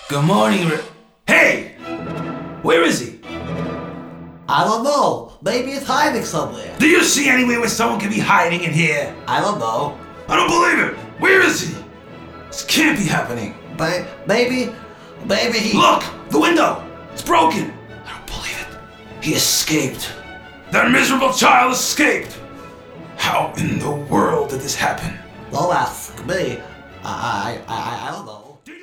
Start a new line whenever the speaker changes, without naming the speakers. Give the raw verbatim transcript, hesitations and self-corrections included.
Good morning, Ri- Hey! Where is he?
I don't know. Maybe it's hiding somewhere.
Do you see anywhere where someone can be hiding in here?
I don't know.
I don't believe it! Where is he? This can't be happening.
But maybe, maybe he...
Look! The window! It's broken! I don't believe it. He escaped. That miserable child escaped! How in the world did this happen?
Don't ask me. I, I, I, I don't know.